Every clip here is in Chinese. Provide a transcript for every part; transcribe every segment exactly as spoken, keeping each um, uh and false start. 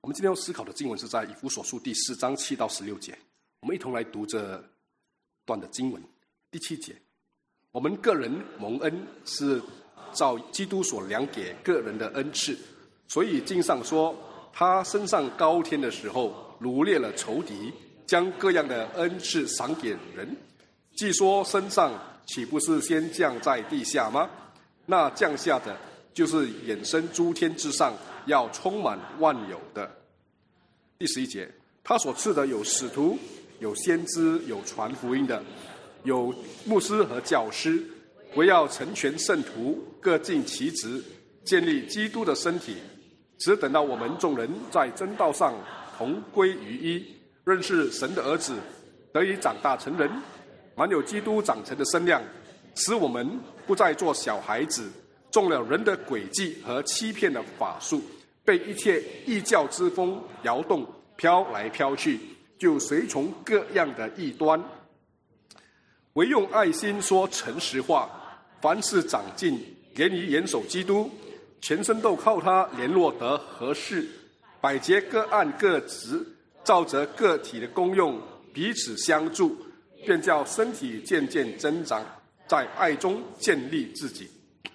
我们今天要思考的经文是在以弗所书第四章七到十六节，我们一同来读这段的经文。第七节，我们个人蒙恩是照基督所量给个人的恩赐，所以经上说，他升上高天的时候，掳掠了仇敌，将各样的恩赐赏给人。既说升上，岂不是先降在地下吗？那降下的就是衍生诸天之上，要充满万有的。第十一节，他所赐的有使徒，有先知，有传福音的，有牧师和教师，为要成全圣徒，各尽其职，建立基督的身体，只等到我们众人在真道上同归于一，认识神的儿子，得以长大成人，满有基督长成的身量，使我们不再做小孩子，中了人的诡计和欺骗的法术，被一切异教之风摇动，飘来飘去，就随从各样的异端。唯用爱心说诚实话，凡事长进，严于严守基督，全身都靠他联络得合适，百节各按各职，照着个体的功用彼此相助，便叫身体渐渐增长，在爱中建立自己。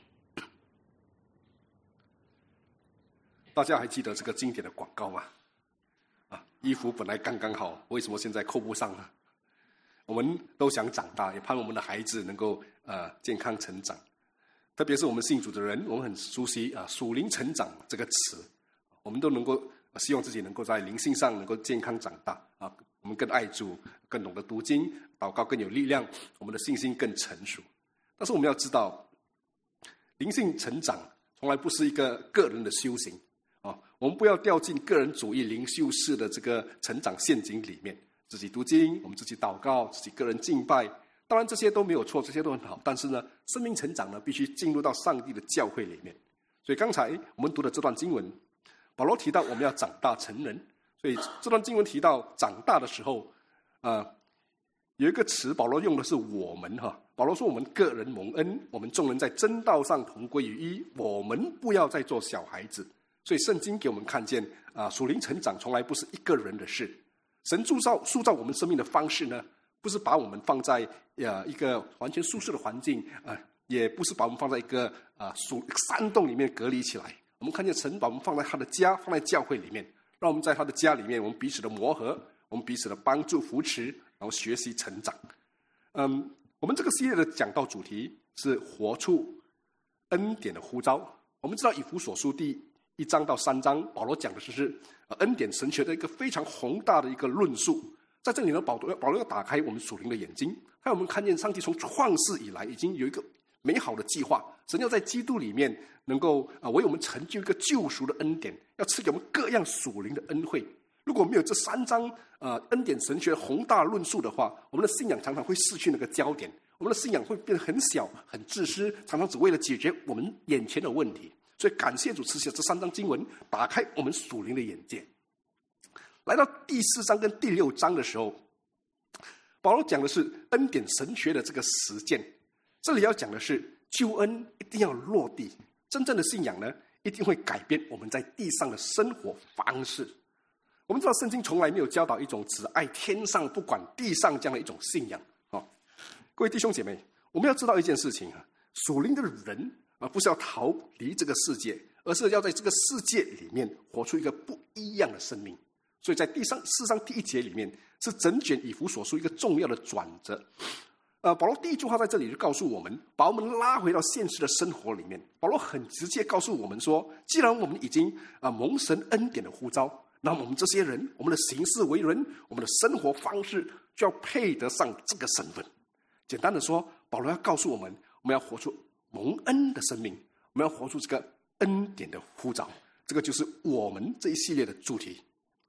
大家还记得这个经典的广告吗？啊，衣服本来刚刚好，为什么现在扣不上呢？我们都想长大，也盼我们的孩子能够呃健康成长。特别是我们信主的人，我们很熟悉啊属灵成长这个词，我们都能够希望自己能够在灵性上能够健康长大啊。我们更爱主，更懂得读经，祷告更有力量，我们的信心更成熟。但是我们要知道，灵性成长从来不是一个个人的修行啊，我们不要掉进个人主义灵修式的这个成长陷阱里面，自己读经，我们自己祷告，自己个人敬拜，当然这些都没有错，这些都很好。但是呢，生命成长呢，必须进入到上帝的教会里面。所以刚才我们读的这段经文，保罗提到我们要长大成人。所以这段经文提到长大的时候，呃，有一个词保罗用的是我们哈。保罗说我们个人蒙恩，我们众人在真道上同归于一，我们不要再做小孩子。所以圣经给我们看见啊，属灵成长从来不是一个人的事。神铸造塑造我们生命的方式呢，不是把我们放在呃一个完全舒适的环境啊、呃，也不是把我们放在一个啊属山洞里面隔离起来。我们看见神把我们放在他的家，放在教会里面，让我们在他的家里面，我们彼此的磨合，我们彼此的帮助扶持，然后学习成长。嗯，我们这个系列的讲道主题是活出恩典的呼召。我们知道以弗所书第一章到三章，保罗讲的就是恩典神学的一个非常宏大的一个论述。在这里呢，保罗保罗要打开我们属灵的眼睛，让我们看见上帝从创世以来已经有一个美好的计划，神要在基督里面能够啊为我们成就一个救赎的恩典，要赐给我们各样属灵的恩惠。如果没有这三章呃恩典神学宏大论述的话，我们的信仰常常会失去那个焦点，我们的信仰会变得很小、很自私，常常只为了解决我们眼前的问题。所以感谢主赐下这三章经文，打开我们属灵的眼界。来到第四章跟第六章的时候，保罗讲的是恩典神学的这个实践。这里要讲的是救恩一定要落地，真正的信仰呢，一定会改变我们在地上的生活方式。我们知道圣经从来没有教导一种只爱天上不管地上这样的一种信仰。哦，各位弟兄姐妹，我们要知道一件事情啊，属灵的人而不是要逃离这个世界，而是要在这个世界里面活出一个不一样的生命。所以在第三四章第一节里面，是整卷以弗所书一个重要的转折。呃，保罗第一句话在这里就告诉我们，把我们拉回到现实的生活里面。保罗很直接告诉我们说，既然我们已经啊、呃、蒙神恩典的呼召，那么我们这些人，我们的行事为人，我们的生活方式就要配得上这个身份。简单的说，保罗要告诉我们，我们要活出蒙恩的生命，我们要活出这个恩典的呼召。这个就是我们这一系列的主题。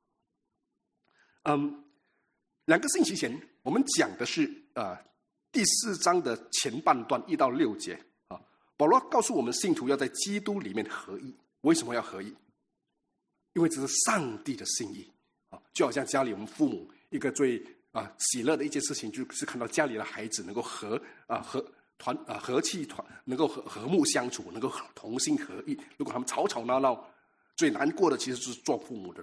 嗯，两个星期前我们讲的是呃第四章的前半段一到六节啊，保罗告诉我们信徒要在基督里面合一。为什么要合一？因为这是上帝的心意啊，就好像家里我们父母一个最啊喜乐的一件事情，就是看到家里的孩子能够和啊和团啊和气团，能够和和睦相处，能够同心合意。如果他们吵吵闹闹，最难过的其实就是做父母的人，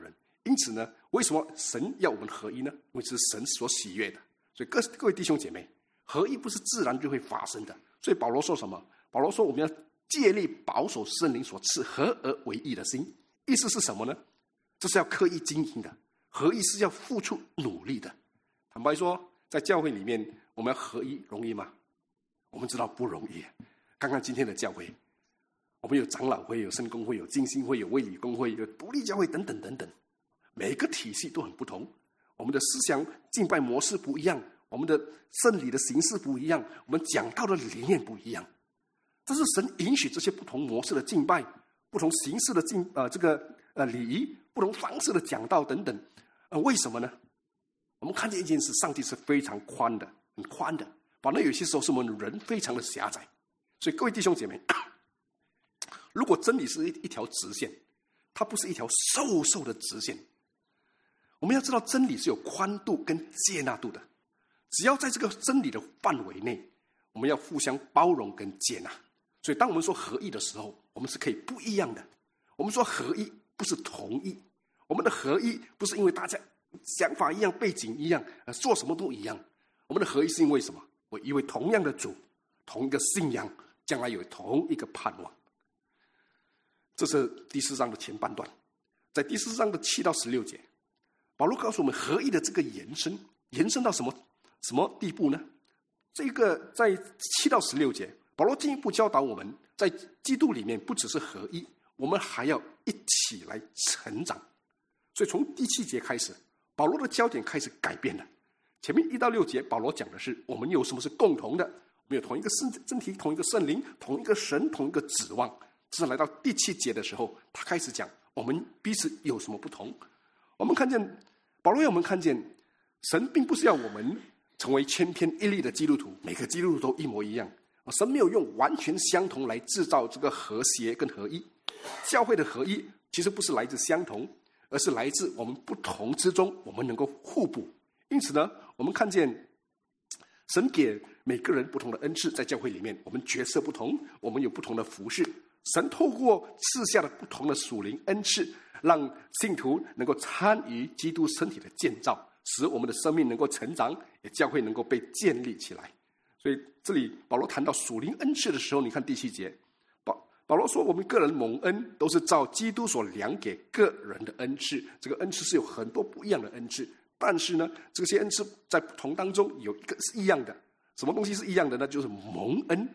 因此呢，为什么神要我们合一呢？因为这是神所喜悦的。所以各各位弟兄姐妹，合一不是自然就会发生的。所以保罗说什么？保罗说我们要竭力保守圣灵所赐合而为一的心。意思是什么呢？这是要刻意经营的，合一是要付出努力的。坦白说，在教会里面，我们要合一容易吗？我们知道不容易。刚刚今天的教会，我们有长老会、有圣公会、有浸信会、有卫理公会、有独立教会等等等等，每个体系都很不同。我们的思想敬拜模式不一样，我们的圣礼的形式不一样，我们讲道的理念不一样。但是神允许这些不同模式的敬拜、不同形式的敬呃这个呃礼仪、不同方式的讲道等等，呃为什么呢？我们看见一件事，上帝是非常宽的，很宽的。反正有些时候是我们人非常的狭窄。所以各位弟兄姐妹，如果真理是一一条直线，它不是一条瘦瘦的直线。我们要知道真理是有宽度跟接纳度的，只要在这个真理的范围内，我们要互相包容跟接纳。所以当我们说合一的时候，我们是可以不一样的。我们说合一不是同一，我们的合一不是因为大家想法一样、背景一样、做什么都一样。我们的合一是因为什么？我因为同样的主、同一个信仰，将来有同一个盼望。这是第四章的前半段。在第四章的七到十六节，保罗告诉我们合一的这个延伸，延伸到什么什么地步呢？这个在七到十六节，保罗进一步教导我们，在基督里面不只是合一，我们还要一起来成长。所以从第七节开始，保罗的焦点开始改变了。前面一到六节，保罗讲的是我们有什么是共同的，我们有同一个身体、同一个圣灵、同一个神、同一个指望。这是来到第七节的时候，他开始讲我们彼此有什么不同。我们看见保罗让我们看见，神并不是要我们成为千篇一律的基督徒，每个基督徒都一模一样。神没有用完全相同来制造这个和谐跟合一。教会的合一其实不是来自相同，而是来自我们不同之中，我们能够互补。因此呢，我们看见神给每个人不同的恩赐，在教会里面，我们角色不同，我们有不同的服事。神透过赐下的不同的属灵恩赐，让信徒能够参与基督身体的建造，使我们的生命能够成长，也教会能够被建立起来。所以这里保罗谈到属灵恩赐的时候，你看第七节，保保罗说我们个人蒙恩都是照基督所量给个人的恩赐。这个恩赐是有很多不一样的恩赐，但是呢，这些恩赐在不同当中有一个是一样的。什么东西是一样的呢？就是蒙恩。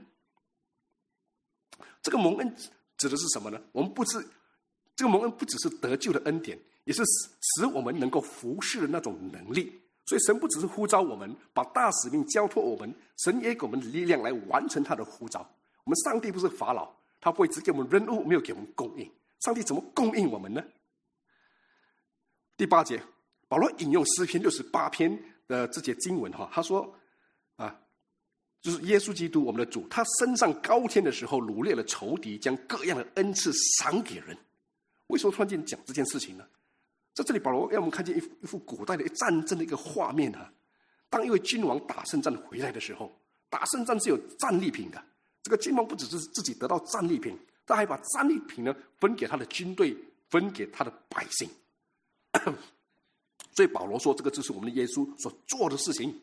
这个蒙恩指的是什么呢？我们不是这个蒙恩不只是得救的恩典，也是使我们能够服侍的那种能力。所以神不只是呼召我们，把大使命交托我们，神也给我们力量来完成他的呼召。我们上帝不是法老，他不会只给我们任务，没有给我们供应。上帝怎么供应我们呢？第八节，保罗引用诗篇六十八篇的这节经文，他说啊，就是耶稣基督我们的主，他升上高天的时候，掳掠了仇敌，将各样的恩赐赏给人。为什么突然间讲这件事情呢？在这里保罗让我们看见一幅一幅古代的战争的一个画面啊。当一位君王打胜仗回来的时候，打胜仗是有战利品的。这个君王不只是自己得到战利品，他还把战利品呢分给他的军队，分给他的百姓。所以保罗说，这个就是我们的耶稣所做的事情。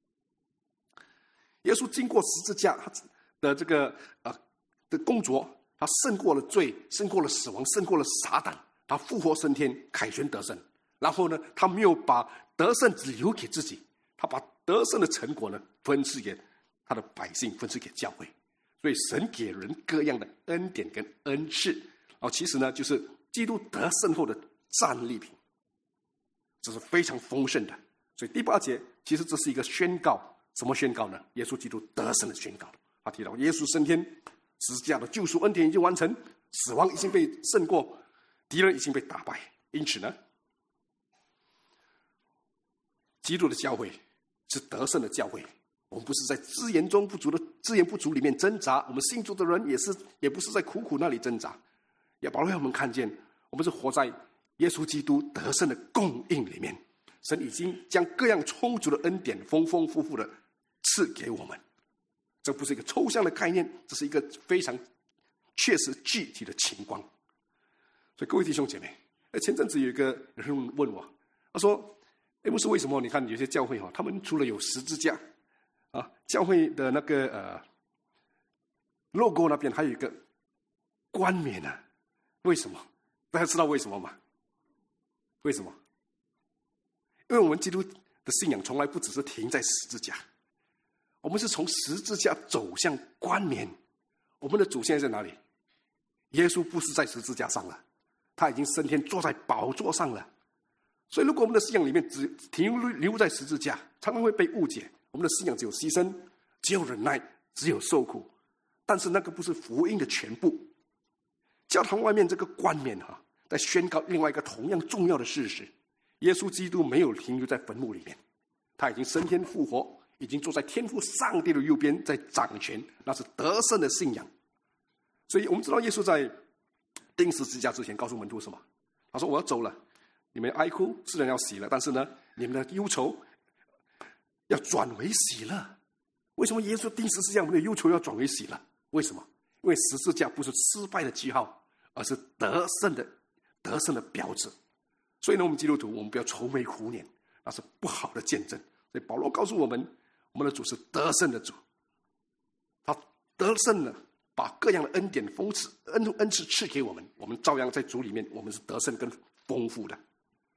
耶稣经过十字架的这个呃的工作，他胜过了罪，胜过了死亡，胜过了撒旦，他复活升天，凯旋得胜。然后呢，他没有把得胜只留给自己，他把得胜的成果呢分赐给他的百姓，分赐给教会。所以神给人各样的恩典跟恩赐，然后其实呢就是基督得胜后的战利品，这是非常丰盛的。所以第八节其实这是一个宣告。什么宣告呢？耶稣基督得胜的宣告。他提到耶稣升天，十字架的救赎恩典已经完成，死亡已经被胜过，敌人已经被打败。因此呢，基督的教会是得胜的教会。我们不是在资源中不足的资源不足里面挣扎，我们信主的人也是，也不是在苦苦那里挣扎。也保罗让我们看见，我们是活在耶稣基督得胜的供应里面。神已经将各样充足的恩典丰丰富富的赐给我们。这不是一个抽象的概念，这是一个非常确实具体的情况。所以各位弟兄姐妹， 前阵子有一个人问我，他说：“哎，牧师，为什么你看有些教会哈，他们除了有十字架啊，教会的那个呃 logo 那边还有一个冠冕呢？为什么？大家知道为什么吗？为什么？因为我们基督的信仰从来不只是停在十字架，我们是从十字架走向冠冕。我们的主现在在哪里？耶稣不是在十字架上了，他已经升天，坐在宝座上了。所以如果我们的信仰里面只停留在十字架，常常会被误解，我们的信仰只有牺牲，只有忍耐，只有受苦。但是那个不是福音的全部。教堂外面这个冠冕哈，在宣告另外一个同样重要的事实：耶稣基督没有停留在坟墓里面，他已经升天复活，已经坐在天父上帝的右边，在掌权，那是得胜的信仰。所以我们知道耶稣在钉十字架之前告诉门徒什么？他说：“我要走了，你们哀哭，世人要喜了，但是呢，你们的忧愁要转为喜乐。”为什么耶稣钉十字架，我们的忧愁要转为喜乐？为什么？因为十字架不是失败的记号，而是得胜的得胜的标志。所以呢，我们基督徒，我们不要愁眉苦脸，那是不好的见证。所以保罗告诉我们，我们的主是得胜的主，他得胜了，把各样的恩典、丰赐、恩恩赐赐给我们，我们照样在主里面，我们是得胜跟丰富的。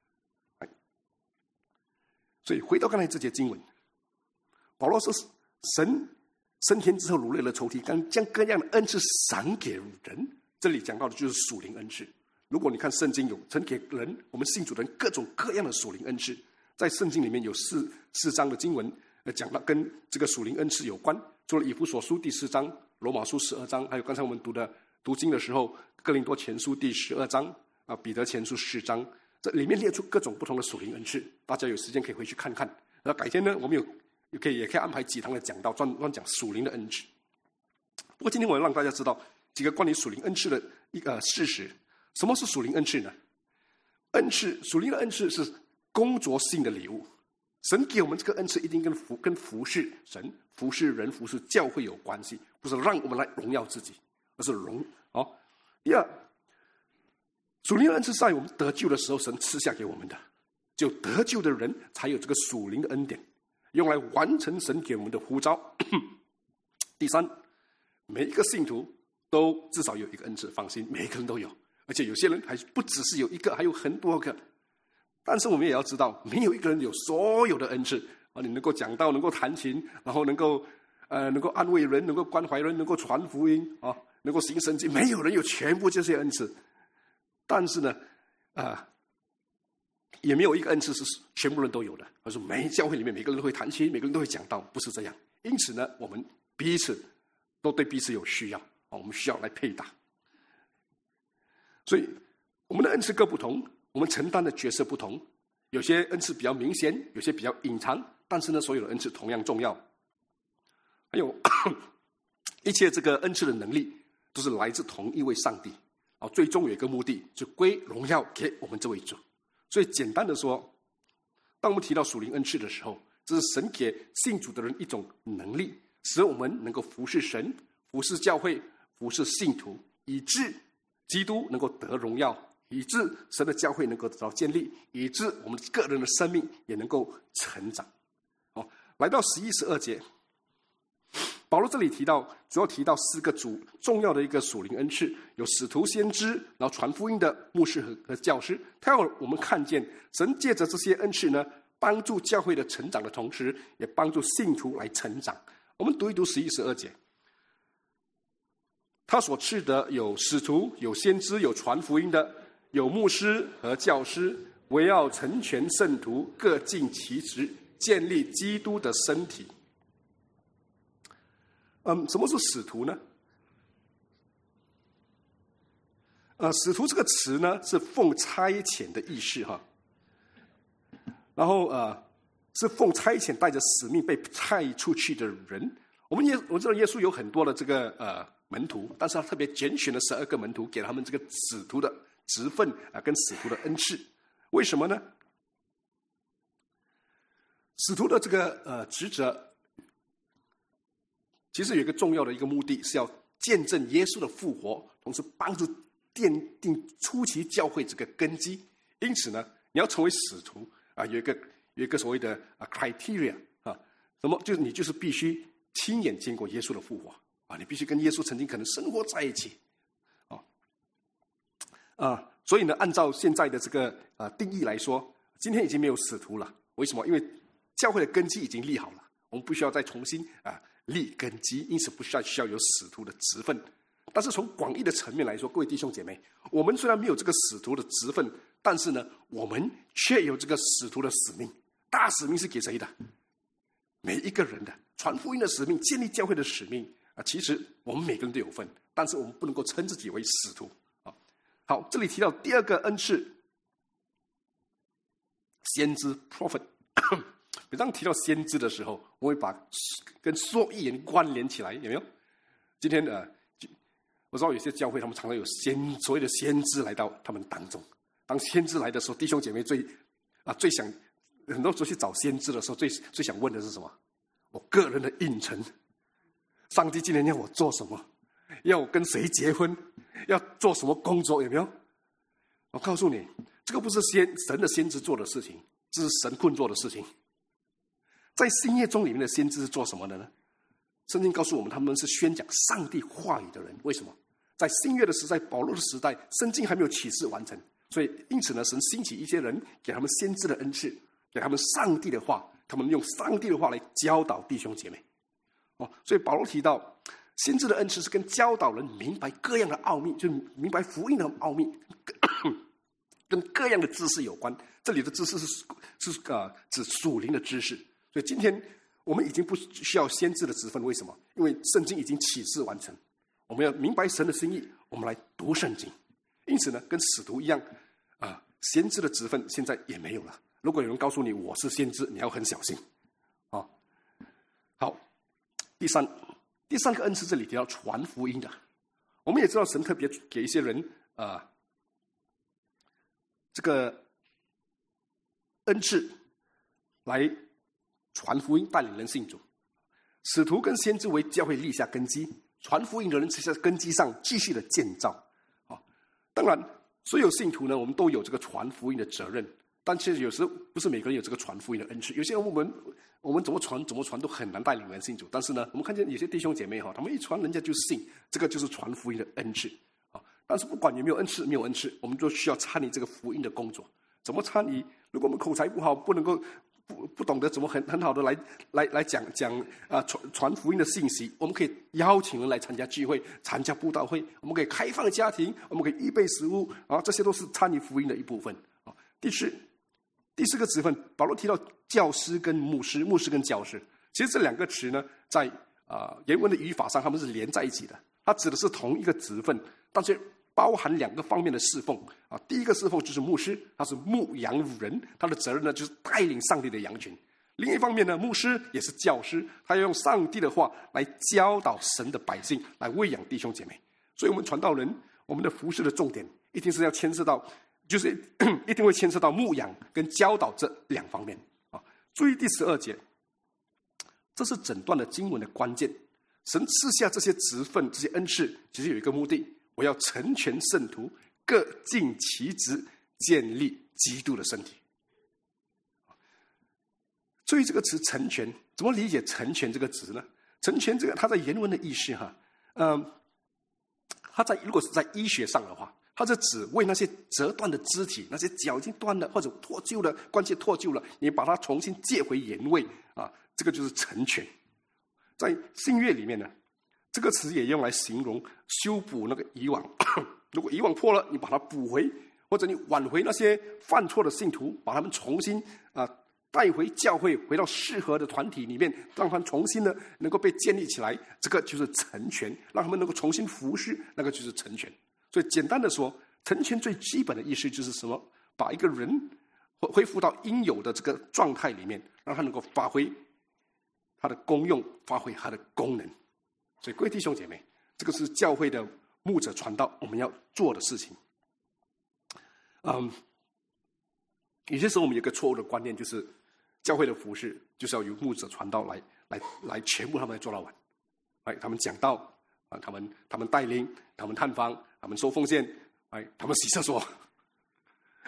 所以回到刚才这节经文，保罗说，神升天之后掳掠了仇敌，将各样的恩赐赏给人。这里讲到的就是属灵恩赐。如果你看圣经有曾给人，我们信主的人各种各样的属灵恩赐，在圣经里面有四四章的经文，呃，讲到跟这个属灵恩赐有关。除了以弗所书第四章、罗马书十二章，还有刚才我们读的读经的时候，哥林多前书第十二章啊，彼得前书四章，这里面列出各种不同的属灵恩赐。大家有时间可以回去看看。那改天呢，我们有也可以也可以安排几堂的讲道，专专讲属灵的恩赐。不过今天我要让大家知道几个关于属灵恩赐的一个事实。什么是属灵恩赐呢？恩赐，属灵的恩赐是工作性的礼物。神给我们这个恩赐，一定跟服跟服侍神、服侍人、服侍教会有关系，不是让我们来荣耀自己，而是荣哦。第二，属灵的恩赐在我们得救的时候，神赐下给我们的，只有得救的人才有这个属灵的恩典，用来完成神给我们的呼召。第三，每一个信徒都至少有一个恩赐，放心，每一个人都有。而且有些人还不只是有一个，还有很多个。但是我们也要知道，没有一个人有所有的恩赐啊！你能够讲道，能够弹琴，然后能够呃能够安慰人，能够关怀人，能够传福音啊，能够行神迹，没有人有全部这些恩赐。但是呢，啊、呃，也没有一个恩赐是全部人都有的。而是每教会里面每个人都会弹琴，每个人都会讲道，不是这样。因此呢，我们彼此都对彼此有需要啊，我们需要来配搭。所以我们的恩赐各不同，我们承担的角色不同，有些恩赐比较明显，有些比较隐藏，但是呢，所有的恩赐同样重要。还有一切这个恩赐的能力都是来自同一位上帝，最终有一个目的，就归荣耀给我们这位主。所以简单的说，当我们提到属灵恩赐的时候，这是神给信主的人一种能力，使我们能够服侍神、服侍教会、服侍信徒，以致基督能够得荣耀，以致神的教会能够得到建立，以致我们个人的生命也能够成长。好，来到十一、十二节，保罗这里提到，主要提到四个主重要的一个属灵恩赐，有使徒、先知，然后传福音的牧师和和教师。他要我们看见，神借着这些恩赐呢，帮助教会的成长的同时，也帮助信徒来成长。我们读一读十一、十二节。他所赐的有使徒，有先知，有传福音的，有牧师和教师，为要成全圣徒，各尽其职，建立基督的身体。嗯，什么是使徒呢？呃，使徒这个词呢，是奉差遣的意思哈。然后呃，是奉差遣带着使命被派出去的人。我们也我知道耶稣有很多的这个呃门徒，但是他特别拣选了十二个门徒，给他们这个使徒的职分啊，跟使徒的恩赐。为什么呢？使徒的这个呃职责，其实有一个重要的一个目的，是要见证耶稣的复活，同时帮助奠定初期教会这个根基， 因此呢，你要成为使徒啊，有一个有一个所谓的啊 criteria 啊，什么就是你就是必须亲眼见过耶稣的复活啊，你必须跟耶稣曾经可能生活在一起，啊啊，所以呢，按照现在的这个啊定义来说，今天已经没有使徒了。为什么？因为教会的根基已经立好了，我们不需要再重新啊立根基，因此不需要需要有使徒的职分。但是从广义的层面来说，各位弟兄姐妹，我们虽然没有这个使徒的职分，但是呢，我们却有这个使徒的使命。大使命是给谁的？每一个人的，传福音的使命，建立教会的使命啊。其实我们每个人都有份，但是我们不能够称自己为使徒啊。好，这里提到第二个恩赐，先知 prophet。每当提到先知的时候，我会把跟说预言关联起来，有没有？今天呃。我知道有些教会他们常常有先所谓的先知来到他们当中。当先知来的时候，弟兄姐妹最啊最想很多时候去找先知的时候，最最想问的是什么？我个人的运程，上帝今年要我做什么？要我跟谁结婚？要做什么工作？有没有？我告诉你，这个不是先神的先知做的事情，这是神棍做的事情。在新约中里面的先知是做什么的呢？圣经告诉我们，他们是宣讲上帝话语的人。为什么？在新约的时代，保罗的时代，圣经还没有启示完成，所以因此呢，神兴起一些人，给他们先知的恩赐，给他们上帝的话，他们用上帝的话来教导弟兄姐妹。哦，所以保罗提到，先知的恩赐是跟教导人明白各样的奥秘，就是明白福音的奥秘，跟各样的知识有关。这里的知识是是呃指属灵的知识。所以今天我们已经不需要先知的职分，为什么？因为圣经已经启示完成，我们要明白神的心意，我们来读圣经。因此呢，跟使徒一样，啊，先知的职分现在也没有了。如果有人告诉你我是先知，你要很小心。啊，好，第三，第三个恩赐这里提到传福音的。我们也知道神特别给一些人啊、呃，这个恩赐来传福音，带领人信主。使徒跟先知为教会立下根基，传福音的人是在根基上继续的建造。啊，当然，所有信徒呢，我们都有这个传福音的责任，但其实有时候不是每个人有这个传福音的恩赐。有些人我们我们怎么传怎么传都很难带领人信主，但是呢，我们看见有些弟兄姐妹哈，他们一传人家就信，这个就是传福音的恩赐。啊，但是不管有没有恩赐，没有恩赐，我们都需要参与这个福音的工作。怎么参与？如果我们口才不好，不能够。不不懂得怎么很很好的来来来讲讲啊传传福音的信息，我们可以邀请人来参加聚会、参加布道会，我们可以开放家庭，我们可以预备食物啊，这些都是参与福音的一部分啊。第四第四个职分，保罗提到教师跟牧师，牧师跟教师，其实这两个词呢，在啊、呃、原文的语法上，他们是连在一起的，它指的是同一个职分，但是包含两个方面的侍奉啊，第一个侍奉就是牧师，他是牧羊人，他的责任呢就是带领上帝的羊群。另一方面呢，牧师也是教师，他要用上帝的话来教导神的百姓，来喂养弟兄姐妹。所以我们传道人，我们的服事的重点一定是要牵涉到，就是一定会牵涉到牧养跟教导这两方面啊。注意第十二节，这是整段的经文的关键。神赐下这些职分、这些恩赐，其实有一个目的。我要成全圣徒，各尽其职，建立基督的身体。注意这个词“成全”，怎么理解“成全”这个词呢？“成全”这个，它在原文的意思哈，嗯，它在如果是在医学上的话，它是指为那些折断的肢体、那些脚已经断了或者脱臼了、关节脱臼了，你把它重新借回原位啊，这个就是成全。在新约里面呢，这个词也用来形容修补那个以往，如果以往破了，你把它补回，或者你挽回那些犯错的信徒，把他们重新啊、呃、带回教会，回到适合的团体里面，让他们重新呢能够被建立起来，这个就是成全，让他们能够重新服侍，那个就是成全。所以简单的说，成全最基本的意思就是什么？把一个人恢复到应有的这个状态里面，让他能够发挥他的功用，发挥他的功能。所以各位弟兄姐妹，这个是教会的牧者传道我们要做的事情。嗯，有些时候我们有一个错误的观念，就是教会的服事就是要由牧者传道来来来全部他们来做到完。哎，他们讲道啊，他们他们带领，他们探访，他们收奉献，哎，他们洗厕所。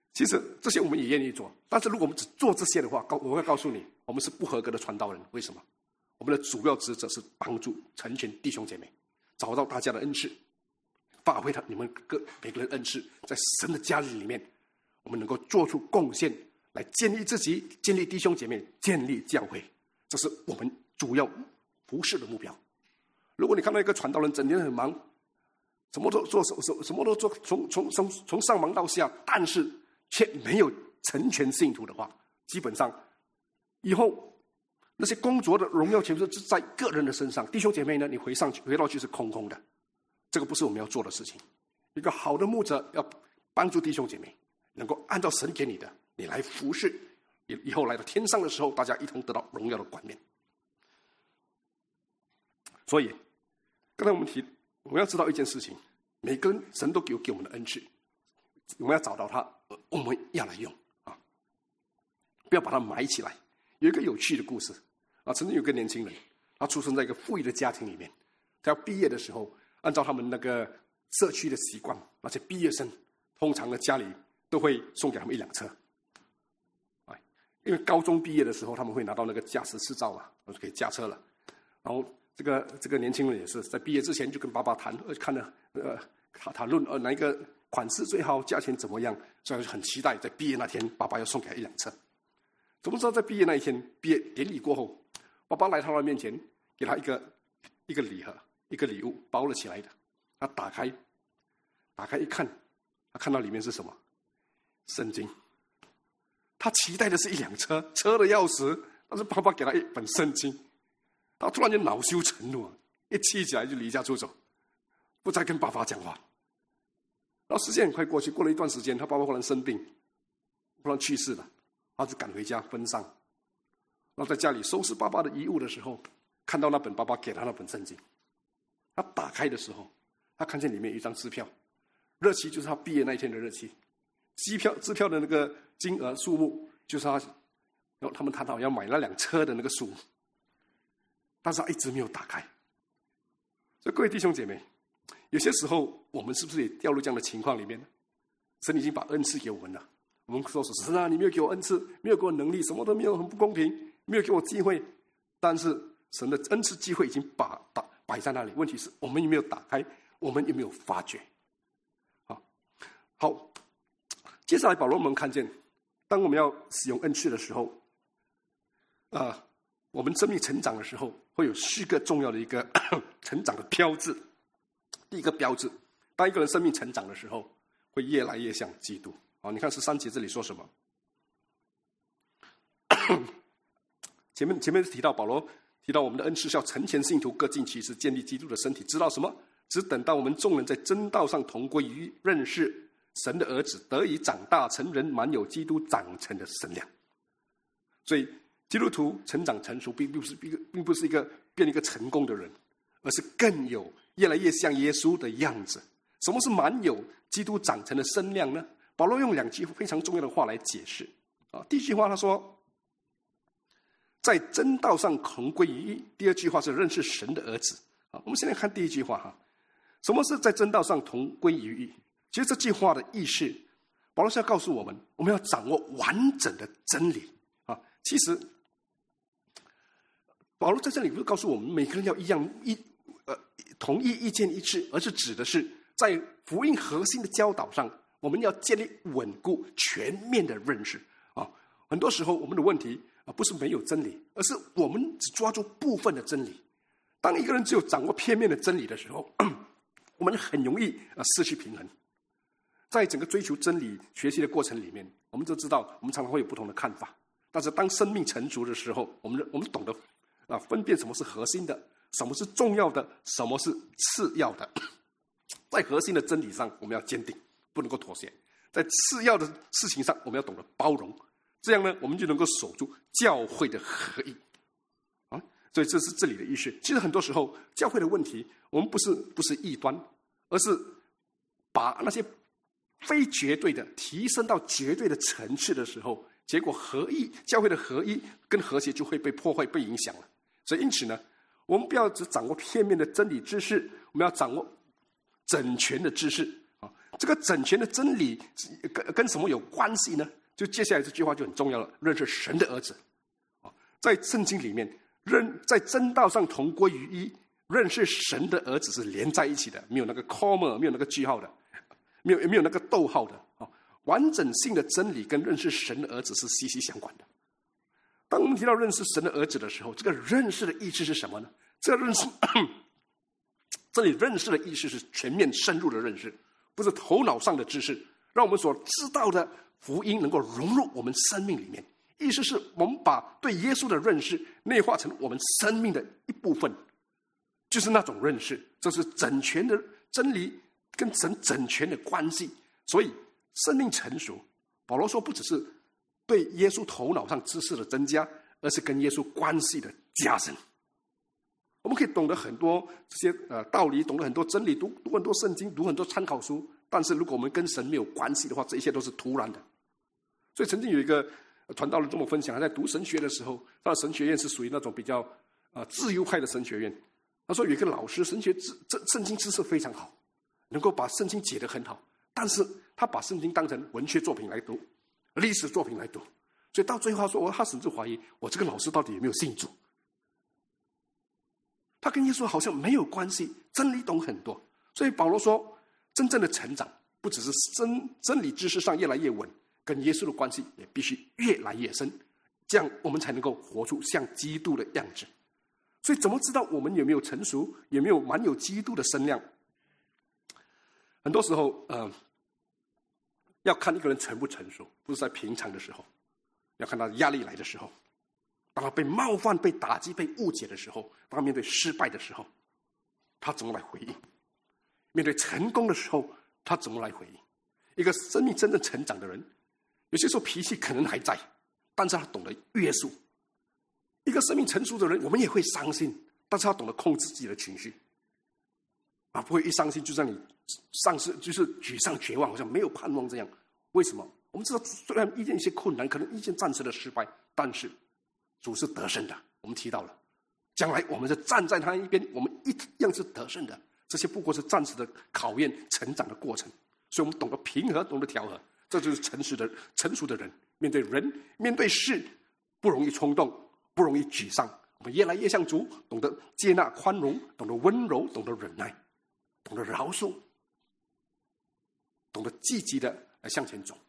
其实这些我们也愿意做，但是如果我们只做这些的话，我会告诉你，我们是不合格的传道人。为什么？我们的主要职责是帮助成全弟兄姐妹，找到大家的恩赐，发挥他你们各每个人恩赐，在神的家里面，我们能够做出贡献，来建立自己，建立弟兄姐妹，建立教会，这是我们主要服事的目标。如果你看到一个传道人整天很忙，什么都做，什什么都做，从从从从上忙到下，但是却没有成全信徒的话，基本上以后那些工作的荣耀全部是在个人的身上，弟兄姐妹呢，你回上去回到去是空空的，这个不是我们要做的事情。一个好的牧者要帮助弟兄姐妹，能够按照神给你的，你来服侍，以后来到天上的时候，大家一同得到荣耀的冠冕。所以，刚才我们提，我们要知道一件事情，每个人神都给给我们的恩赐，我们要找到它，我们要来用啊，不要把它埋起来。有一个有趣的故事啊，曾经有个年轻人，他出生在一个富裕的家庭里面，他要毕业的时候，按照他们那个社区的习惯，那些毕业生通常的家里都会送给他们一辆车，哎，因为高中毕业的时候他们会拿到那个驾驶执照嘛，就可以驾车了。然后这个这个年轻人也是在毕业之前就跟爸爸谈，看了呃谈谈论呃哪一个款式最好，价钱怎么样，所以很期待在毕业那天爸爸要送给他一辆车。怎么知道在毕业那一天，毕业典礼过后，爸爸来到他面前，给他一个一个礼盒，一个礼物包了起来的。他打开，打开一看，他看到里面是什么？圣经。他期待的是一辆车，车的钥匙，但是爸爸给他一本圣经。他突然间恼羞成怒，一气起来就离家出走，不再跟爸爸讲话。然后时间很快过去，过了一段时间，他爸爸忽然生病，忽然去世了。他就赶回家奔丧，然后在家里收拾爸爸的遗物的时候，看到那本爸爸给他那本圣经。他打开的时候，他看见里面有一张支票，日期就是他毕业那一天的日期，机票支票的那个金额数目就是他，然后他们谈好要买那辆车的那个数目，但是他一直没有打开。所以各位弟兄姐妹，有些时候我们是不是也掉入这样的情况里面呢？神已经把恩赐给我们了。我们说是啊，你没有给我恩赐，没有给我能力，什么都没有，很不公平，没有给我机会。但是神的恩赐机会已经把打摆在那里，问题是我们有没有打开，我们有没有发觉？好，好，接下来保罗我们看见，当我们要使用恩赐的时候，啊、呃，我们生命成长的时候，会有四个重要的一个成长的标志。第一个标志，当一个人生命成长的时候，会越来越像基督。好，你看十三节这里说什么？前面前面提到保罗提到我们的恩赐是要成全信徒，各尽其事，建立基督的身体。直到什么？只等到我们众人在真道上同归于认识神的儿子，得以长大成人，满有基督长成的身量。所以基督徒成长成熟，并不是一个，并不是一个变一个成功的人，而是更有越来越像耶稣的样子。什么是满有基督长成的身量呢？保罗用两句非常重要的话来解释啊。第一句话他说，在真道上同归于一。第二句话是认识神的儿子啊。我们现在看第一句话哈，什么是在真道上同归于一？其实这句话的意思，保罗是要告诉我们，我们要掌握完整的真理啊。其实保罗在这里不是告诉我们每个人要一样一呃同一意见一致，而是指的是在福音核心的教导上，我们要建立稳固全面的认识啊。很多时候我们的问题啊，不是没有真理，而是我们只抓住部分的真理。当一个人只有掌握片面的真理的时候，我们很容易啊失去平衡。在整个追求真理学习的过程里面，我们都知道我们常常会有不同的看法，但是当生命成熟的时候，我们我们懂得啊分辨什么是核心的，什么是重要的，什么是次要的。在核心的真理上我们要坚定，不能够妥协；在次要的事情上我们要懂得包容，这样呢我们就能够守住教会的合一啊。所以这是这里的意思。其实很多时候教会的问题，我们不是不是异端，而是把那些非绝对的提升到绝对的层次的时候，结果合一教会的合一跟和谐就会被破坏被影响了。所以因此呢，我们不要只掌握片面的真理知识，我们要掌握整全的知识啊。 这个整全的真理跟跟什么有关系呢？就接下来这句话就很重要了，认识神的儿子。在圣经里面，认在真道上同归于一，认识神的儿子是连在一起的，没有那个 comma， 没有那个句号的，没有没有那个逗号的。完整性的真理跟认识神的儿子是息息相关的。当我们提到认识神的儿子的时候，这个认识的意思是什么呢？这个认识，这里认识的意思是全面深入的认识，不是头脑上的知识，让我们所知道的福音能够融入我们生命里面。意思是我们把对耶稣的认识内化成我们生命的一部分，就是那种认识，这是整全的真理跟神整全的关系。所以生命成熟，保罗说不只是对耶稣头脑上知识的增加，而是跟耶稣关系的加深。我们可以懂得很多这些呃道理，懂得很多真理，读读很多圣经，读很多参考书，但是如果我们跟神没有关系的话，这一切都是徒然的。所以曾经有一个传道人跟我分享，他在读神学的时候，他的神学院是属于那种比较呃自由派的神学院。他说有一个老师神学知圣经知识非常好，能够把圣经解得很好，但是他把圣经当成文学作品来读，历史作品来读，所以到最后他说，他甚至怀疑我这个老师到底有没有信主。他跟耶稣好像没有关系，真理懂很多。所以保罗说，真正的成长不只是真真理知识上越来越稳，跟耶稣的关系也必须越来越深，这样我们才能够活出像基督的样子。所以怎么知道我们有没有成熟，有没有满有基督的身量？很多时候呃，要看一个人成不成熟，不是在平常的时候，要看他压力来的时候，当他被冒犯、被打击、被误解的时候，当他面对失败的时候，他怎么来回应？面对成功的时候，他怎么来回应？一个生命真正成长的人，有些时候脾气可能还在，但是他懂得约束。一个生命成熟的人，我们也会伤心，但是他懂得控制自己的情绪，啊，不会一伤心就让你丧失，就是沮丧、绝望，好像没有盼望这样。为什么？我们知道，虽然遇见一些困难，可能遇见暂时的失败，但是主是得胜的。我们提到了，将来我们是站在他一边，我们一样是得胜的。这些不过是暂时的考验、成长的过程。所以我们懂得平和，懂得调和，这就是成熟的成熟的人。面对人、面对事，不容易冲动，不容易沮丧。我们越来越像主，懂得接纳、宽容，懂得温柔，懂得忍耐，懂得饶恕，懂得积极的来向前走。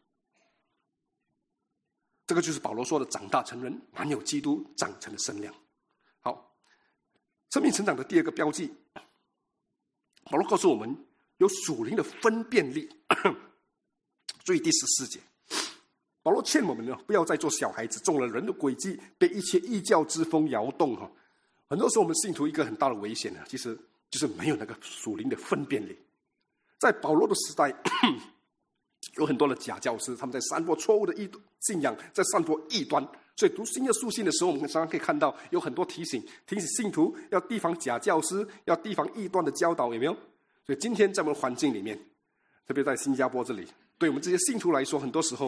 这个就是保罗说的长大成人，满有基督长成的身量。好，生命成长的第二个标记，保罗告诉我们有属灵的分辨力。注意第十四节，保罗劝我们呢，不要再做小孩子，中了人的诡计，被一切异教之风摇动。很多时候我们信徒一个很大的危险呢，其实就是没有那个属灵的分辨力。在保罗的时代，有很多的假教师，他们在散播错误的信仰，在散播异端。所以读新约书信的时候，我们常常可以看到有很多提醒，提醒信徒要提防假教师，要提防异端的教导，有没有？所以今天在我们的环境里面，特别在新加坡这里，对我们这些信徒来说，很多时候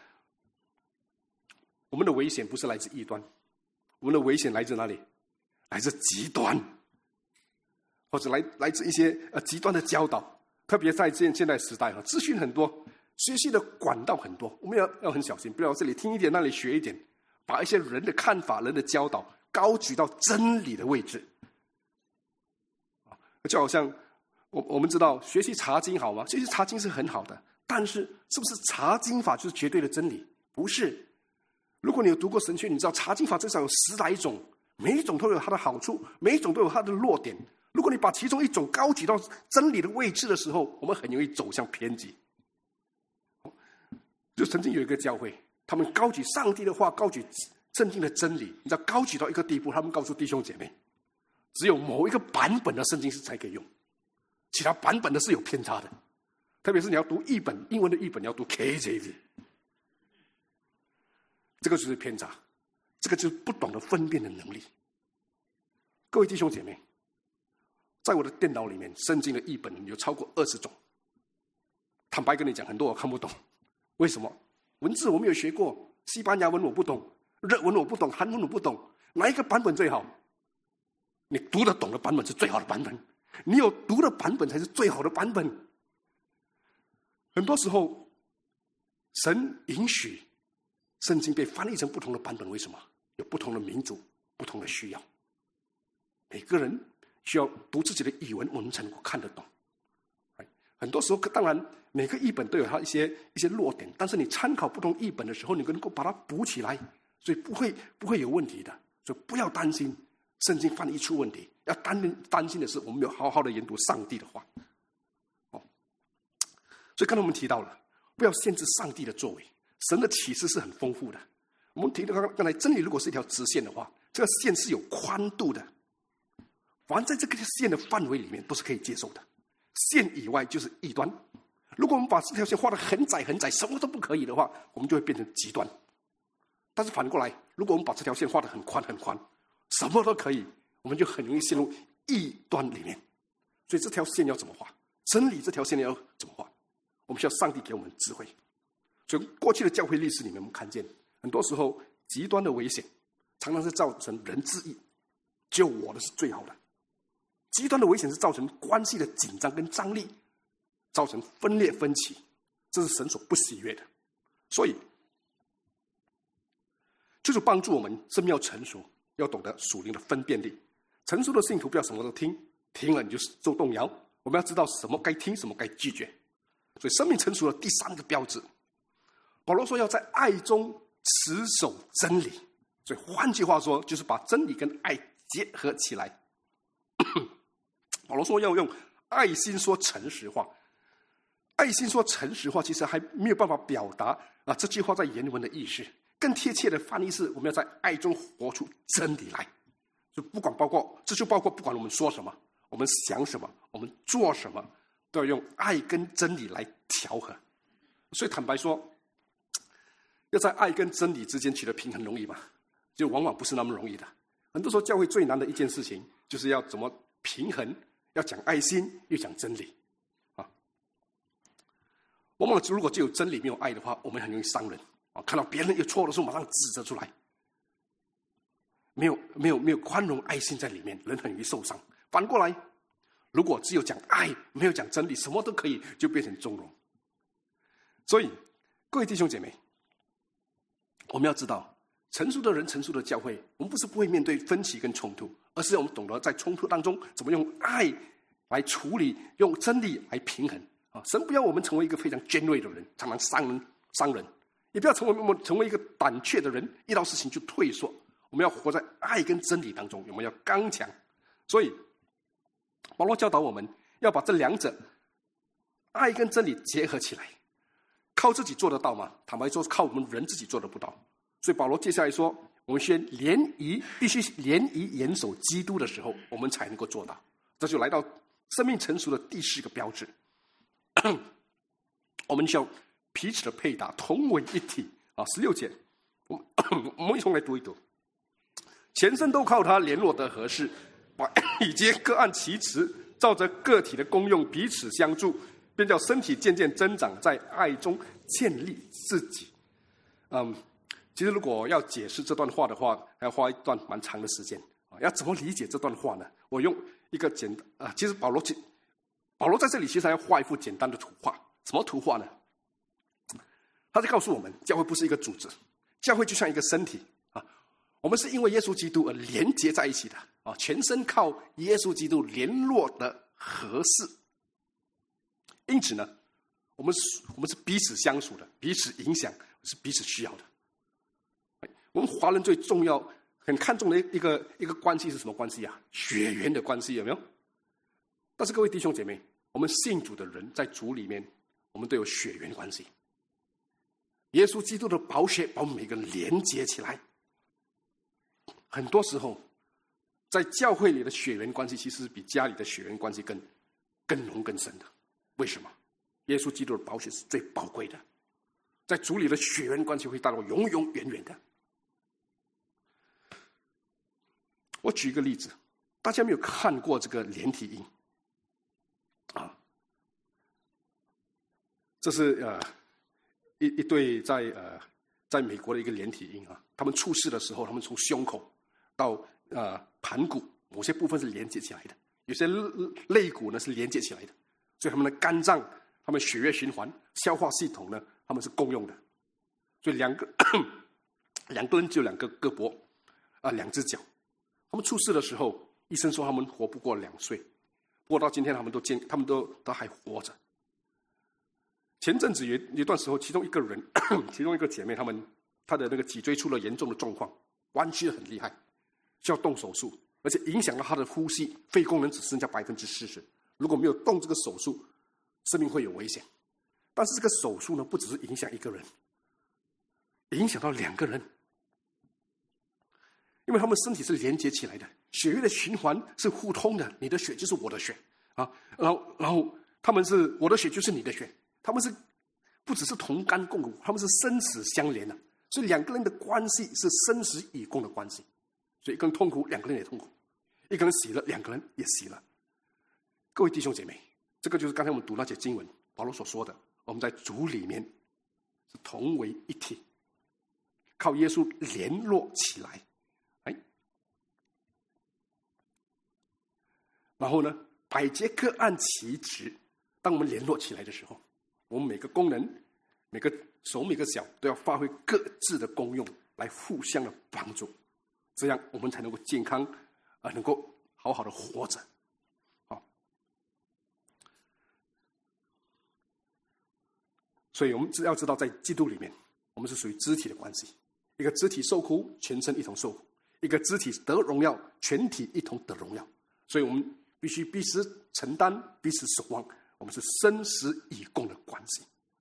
我们的危险不是来自异端，我们的危险来自哪里？来自极端，或者来来自一些呃极端的教导。特别在现现代时代，资讯很多，学习的管道很多，我们要要很小心，不要这里听一点，那里学一点，把一些人的看法、人的教导高举到真理的位置。就好像我我们知道学习查经好吗？学习查经是很好的，但是是不是查经法就是绝对的真理？不是。如果你有读过神学，你知道查经法至少有十来种，每一种都有它的好处，每一种都有它的弱点。如果你把其中一种高举到真理的位置的时候，我们很容易走向偏激。就曾经有一个教会，他们高举上帝的话，高举圣经的真理，你知道高举到一个地步，他们告诉弟兄姐妹，只有某一个版本的圣经是才可以用，其他版本的是有偏差的。特别是你要读译本，英文的译本你要读 K J V， 这个就是偏差，这个就是不懂得分辨的能力。各位弟兄姐妹，在我的电脑里面，圣经的译本有超过二十种。坦白跟你讲，很多我看不懂。为什么？文字我没有学过，西班牙文我不懂，日文我不懂，韩文我不懂，哪一个版本最好？你读得懂的版本是最好的版本，你有读的版本才是最好的版本。 很多时候，神允许圣经被翻译成不同的版本，为什么？有不同的民族、不同的需要。每个人需要读自己的译文，我们才能够看得懂。很多时候，当然每个译本都有它一些一些弱点，但是你参考不同译本的时候，你能够把它补起来，所以不会不会有问题的。所以不要担心圣经翻译出问题，要担担心的是我们有好好的研读上帝的话。哦，所以刚才我们提到了，不要限制上帝的作为，神的启示是很丰富的。我们提到刚才真理如果是一条直线的话，这个线是有宽度的，凡在这个线的范围里面都是可以接受的。线以外就是异端。如果我们把这条线画得很窄很窄，什么都不可以的话，我们就会变成极端。但是反过来，如果我们把这条线画得很宽很宽，什么都可以，我们就很容易陷入异端里面。所以这条线要怎么画？真理这条线要怎么画？我们需要上帝给我们智慧。所以过去的教会历史里面，我们看见很多时候极端的危险常常是造成人自义，只有我的是最好的。极端的危险是造成关系的紧张跟张力，造成分裂分歧，这是神所不喜悦的。所以就是帮助我们生命要成熟，要懂得属灵的分辨力。成熟的信徒不要什么都听，听了你就就动摇。我们要知道什么该听，什么该拒绝。所以生命成熟的第三个标志，保罗说要在爱中持守真理。所以换句话说，就是把真理跟爱结合起来。保罗说要用爱心说诚实话。爱心说诚实话其实还没有办法表达啊这句话在原文的意思。更贴切的翻译是，我们要在爱中活出真理来。就不管包括这就包括不管我们说什么，我们想什么，我们做什么，都要用爱跟真理来调和。所以坦白说，要在爱跟真理之间取得平衡容易吗？就往往不是那么容易的。很多时候教会最难的一件事情，就是要怎么平衡，要讲爱心又讲真理啊。往往如果只有真理没有爱的话，我们很容易伤人啊。看到别人有错的时候，马上指责出来，没有没有没有宽容爱心在里面，人很容易受伤。反过来，如果只有讲爱没有讲真理，什么都可以，就变成纵容。所以各位弟兄姐妹，我们要知道，成熟的人，成熟的教会，我们不是不会面对分歧跟冲突，而是我们懂得在冲突当中怎么用爱来处理，用真理来平衡啊！神不要我们成为一个非常尖锐的人，常常伤人伤人，也不要成为我们成为一个胆怯的人，遇到事情就退缩。我们要活在爱跟真理当中，我们要刚强。所以保罗教导我们要把这两者爱跟真理结合起来。靠自己做得到吗？坦白说，靠我们人自己做得不到。所以保罗接下来说，我们先联谊，必须联谊严守基督的时候，我们才能够做到。这就来到生命成熟的第四个标志，我们需要彼此的配搭，同为一体啊。十六节，我们我们一同来读一读。全身都靠他联络得合适，把以及各按其职，照着个体的功用彼此相助，便叫身体渐渐增长，在爱中建立自己。嗯，其实如果要解释这段话的话，还要花一段蛮长的时间。要怎么理解这段话呢？我用一个简单啊，其实保罗保罗在这里其实还要画一幅简单的图画。什么图画呢？他在告诉我们，教会不是一个组织，教会就像一个身体啊。我们是因为耶稣基督而连结在一起的啊，全身靠耶稣基督联络的合适。因此呢，我们是我们是彼此相属的，彼此影响，是彼此需要的。我们华人最重要、很看重的一个一个关系是什么关系啊？血缘的关系，有没有？但是各位弟兄姐妹，我们信主的人在主里面，我们都有血缘关系。耶稣基督的宝血把我们每个人连接起来。很多时候，在教会里的血缘关系，其实比家里的血缘关系更更浓更深的。为什么？耶稣基督的宝血是最宝贵的，在主里的血缘关系会带到永永远远的。我举一个例子，大家没有看过这个连体婴啊？这是呃一一对在呃在美国的一个连体婴啊，他们出世的时候，他们从胸口到呃盘骨某些部分是连接起来的，有些肋骨呢是连接起来的，所以他们的肝脏、 他们血液循环、消化系统呢，他们是共用的。所以两个两个人只有两个胳膊啊、呃，两只脚。他们出事的时候，医生说他们活不过两岁，不过到今天他们都健，他们都都还活着。前阵子有一段时候，其中一个人，其中一个姐妹，他们她的那个脊椎出了严重的状况，弯曲得很厉害，需要动手术，而且影响到她的呼吸，肺功能只剩下百分之四十。如果没有动这个手术，生命会有危险。但是这个手术呢，不只是影响一个人，影响到两个人，因为他们身体是连接起来的，血液的循环是互通的，你的血就是我的血啊，然后然后他们是我的血就是你的血。他们是不只是同甘共苦，他们是生死相连的，所以两个人的关系是生死与共的关系。所以一个人痛苦，两个人也痛苦；一个人喜乐，两个人也喜乐。各位弟兄姐妹，这个就是刚才我们读那节经文，保罗所说的，我们在主里面是同为一体，靠耶稣联络起来。哎，然后呢，百节各按其职。当我们联络起来的时候，我们每个功能、每个手、每个脚都要发挥各自的功用，来互相的帮助，这样我们才能够健康，啊，能够好好的活着。好，所以我们要知道，在基督里面，我们是属于肢体的关系。一个肢体受苦，全身一同受苦；一个肢体得荣耀，全体一同得荣耀。所以我们必须彼此承担，彼此守望。我们是生死与共的关系。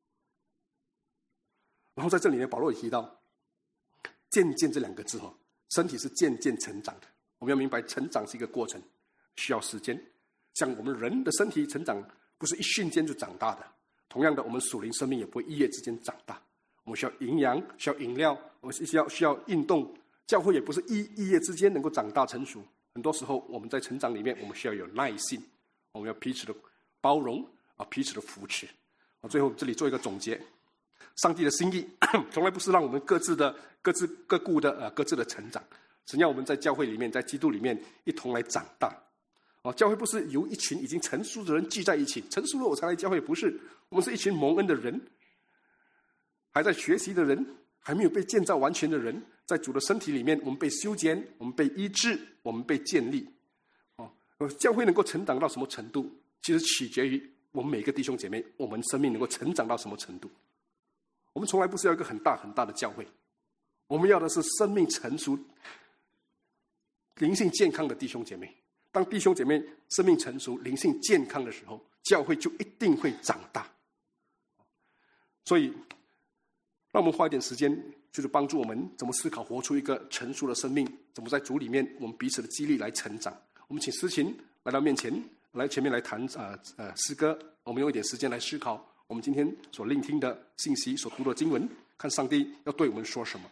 然后在这里面，保罗也提到“渐渐”这两个字，身体是渐渐成长的。我们要明白，成长是一个过程，需要时间。像我们人的身体成长，不是一瞬间就长大的。同样的，我们属灵生命也不会一夜之间长大。我们需要营养，需要饮料，我们需要需要运动。教会也不是一一夜之间能够长大成熟。很多时候，我们在成长里面，我们需要有耐性，我们要彼此的包容啊，彼此的扶持。最后这里做一个总结，上帝的心意从来不是让我们各自的各自各顾的呃各自的成长，只要我们在教会里面，在基督里面一同来长大。哦，教会不是由一群已经成熟的人聚在一起，成熟了我才来教会，不是，我们是一群蒙恩的人，还在学习的人，还没有被建造完全的人，在主的身体里面，我们被修剪，我们被医治，我们被建立。哦，教会能够成长到什么程度？其实取决于我们每个弟兄姐妹，我们生命能够成长到什么程度。我们从来不是要一个很大很大的教会，我们要的是生命成熟、灵性健康的弟兄姐妹。当弟兄姐妹生命成熟、灵性健康的时候，教会就一定会长大。所以让我们花一点时间，就是帮助我们怎么思考活出一个成熟的生命，怎么在主里面我们彼此的激励来成长。我们请诗琴来到面前，来前面来谈呃呃诗歌，我们用一点时间来思考我们今天所聆听的信息、所读的经文，看上帝要对我们说什么。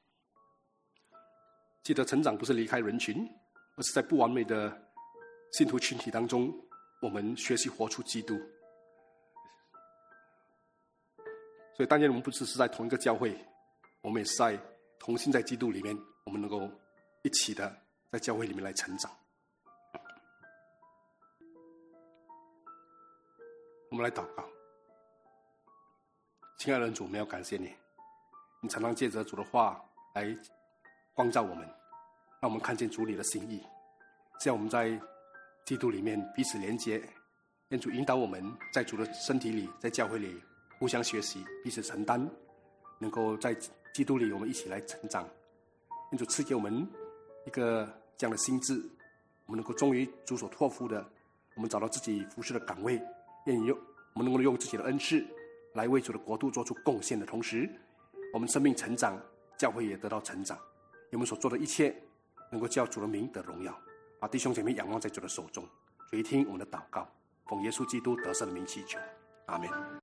记得成长不是离开人群，而是在不完美的信徒群体当中，我们学习活出基督。所以但愿我们不只是在同一个教会，我们也是在同心在基督里面，我们能够一起的在教会里面来成长。我们来祷告。亲爱的主，我们要感谢你，你常常借着主的话来光照我们，让我们看见主你的心意，这样我们在基督里面彼此连接，愿主引导我们在主的身体里，在教会里互相学习，彼此承担，能够在基督里我们一起来成长。愿主赐给我们一个这样的心智，我们能够忠于主所托付的，我们找到自己服事的岗位，愿意用我们能够用自己的恩赐来为主的国度做出贡献的同时，我们生命成长，教会也得到成长。我们所做的一切能够叫主的名得荣耀，把弟兄姐妹仰望在主的手中。垂听我们的祷告，奉耶稣基督得胜的名祈求，阿们。